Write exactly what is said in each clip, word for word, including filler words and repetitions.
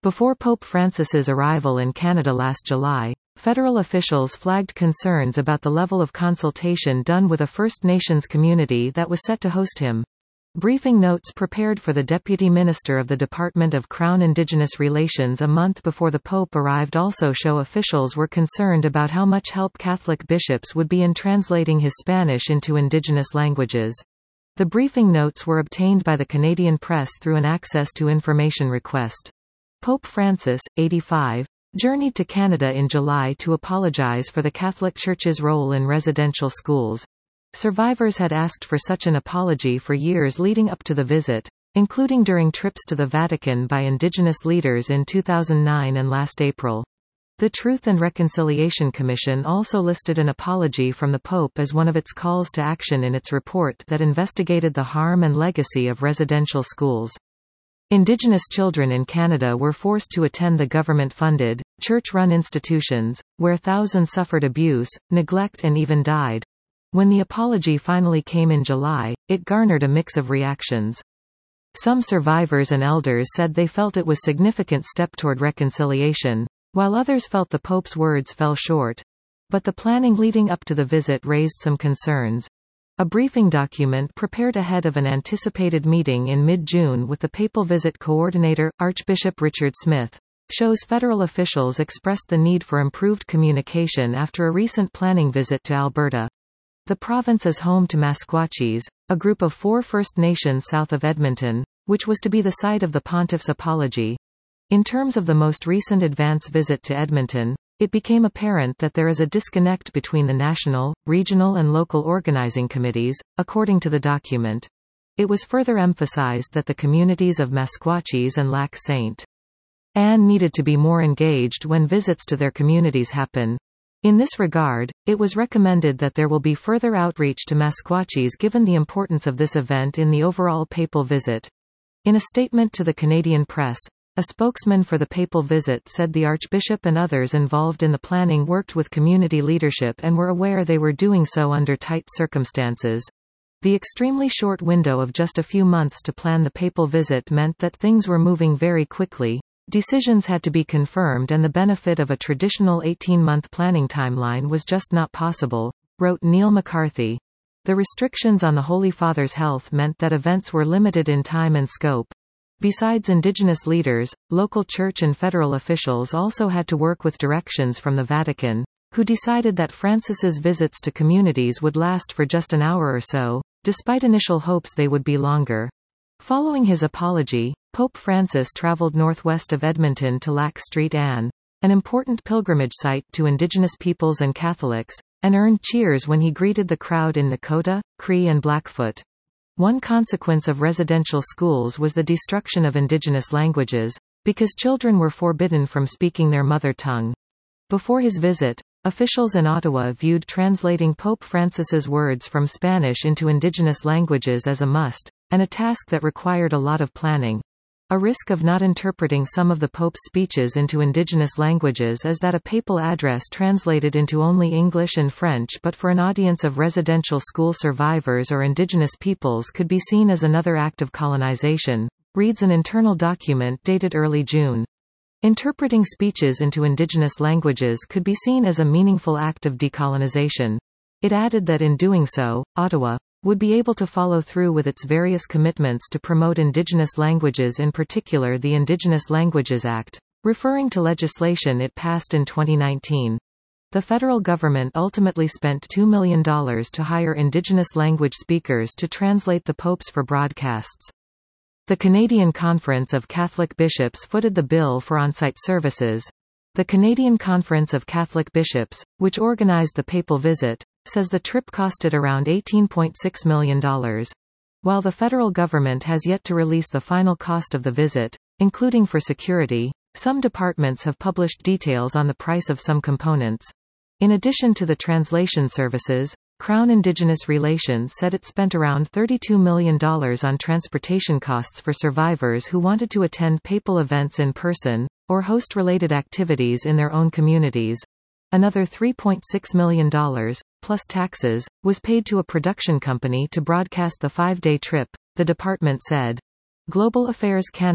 Before Pope Francis's arrival in Canada last July, federal officials flagged concerns about the level of consultation done with a First Nations community that was set to host him. Briefing notes prepared for the Deputy Minister of the Department of Crown Indigenous Relations a month before the Pope arrived also show officials were concerned about how much help Catholic bishops would be in translating his Spanish into Indigenous languages. The briefing notes were obtained by the Canadian press through an access to information request. Pope Francis, eighty-five, journeyed to Canada in July to apologize for the Catholic Church's role in residential schools. Survivors had asked for such an apology for years leading up to the visit, including during trips to the Vatican by Indigenous leaders in two thousand nine and last April. The Truth and Reconciliation Commission also listed an apology from the Pope as one of its calls to action in its report that investigated the harm and legacy of residential schools. Indigenous children in Canada were forced to attend the government-funded, church-run institutions, where thousands suffered abuse, neglect and even died. When the apology finally came in July, it garnered a mix of reactions. Some survivors and elders said they felt it was a significant step toward reconciliation, while others felt the Pope's words fell short. But the planning leading up to the visit raised some concerns. A briefing document prepared ahead of an anticipated meeting in mid-June with the papal visit coordinator, Archbishop Richard Smith, shows federal officials expressed the need for improved communication after a recent planning visit to Alberta. The province is home to Masquatchis, a group of four First Nations south of Edmonton, which was to be the site of the Pontiff's apology. In terms of the most recent advance visit to Edmonton, it became apparent that there is a disconnect between the national, regional and local organizing committees, according to the document. It was further emphasized that the communities of Masquatchis and Lac Saint Anne needed to be more engaged when visits to their communities happen. In this regard, it was recommended that there will be further outreach to Masquatchis given the importance of this event in the overall papal visit. In a statement to the Canadian press, a spokesman for the papal visit said the Archbishop and others involved in the planning worked with community leadership and were aware they were doing so under tight circumstances. The extremely short window of just a few months to plan the papal visit meant that things were moving very quickly. Decisions had to be confirmed and the benefit of a traditional eighteen-month planning timeline was just not possible, wrote Neil McCarthy. The restrictions on the Holy Father's health meant that events were limited in time and scope. Besides Indigenous leaders, local church and federal officials also had to work with directions from the Vatican, who decided that Francis's visits to communities would last for just an hour or so, despite initial hopes they would be longer. Following his apology, Pope Francis traveled northwest of Edmonton to Lac Saint Anne, an important pilgrimage site to Indigenous peoples and Catholics, and earned cheers when he greeted the crowd in Nakota, Cree and Blackfoot. One consequence of residential schools was the destruction of Indigenous languages, because children were forbidden from speaking their mother tongue. Before his visit, officials in Ottawa viewed translating Pope Francis's words from Spanish into Indigenous languages as a must, and a task that required a lot of planning. A risk of not interpreting some of the Pope's speeches into Indigenous languages is that a papal address translated into only English and French but for an audience of residential school survivors or Indigenous peoples could be seen as another act of colonization, reads an internal document dated early June. Interpreting speeches into Indigenous languages could be seen as a meaningful act of decolonization. It added that in doing so, Ottawa would be able to follow through with its various commitments to promote Indigenous languages, in particular the Indigenous Languages Act, referring to legislation it passed in twenty nineteen. The federal government ultimately spent two million dollars to hire Indigenous language speakers to translate the popes for broadcasts. The Canadian Conference of Catholic Bishops footed the bill for on-site services. The Canadian Conference of Catholic Bishops, which organized the papal visit, says the trip costed around eighteen point six million dollars. While the federal government has yet to release the final cost of the visit, including for security, some departments have published details on the price of some components. In addition to the translation services, Crown Indigenous Relations said it spent around thirty-two million dollars on transportation costs for survivors who wanted to attend papal events in person, or host related activities in their own communities. Another three point six million dollars, plus taxes, was paid to a production company to broadcast the five-day trip, the department said. Global Affairs Canada,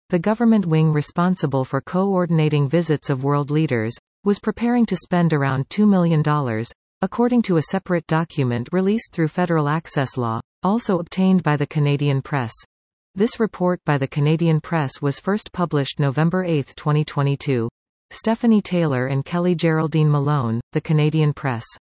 the government wing responsible for coordinating visits of world leaders, was preparing to spend around two million dollars, according to a separate document released through federal access law, also obtained by the Canadian Press. This report by the Canadian Press was first published November eighth twenty twenty-two. Stephanie Taylor and Kelly Geraldine Malone, The Canadian Press.